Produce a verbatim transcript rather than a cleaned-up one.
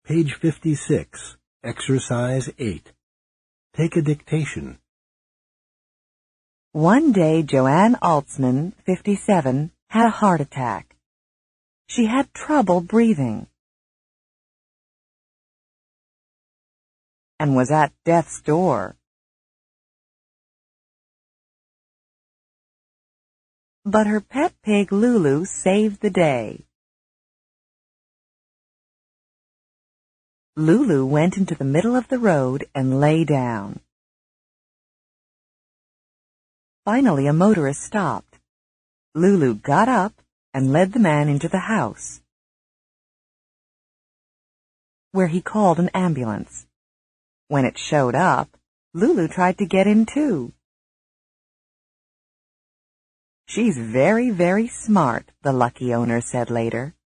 Page fifty-six, Exercise eight. Take a dictation. One day, Joanne Altsman, fifty-seven, had a heart attack. She had trouble breathing and was at death's door. But her pet pig Lulu saved the day. Lulu went into the middle of the road and lay down. Finally, a motorist stopped. Lulu got up and led the man into the house, where he called an ambulance. When it showed up, Lulu tried to get in too. "She's very, very smart," the lucky owner said later.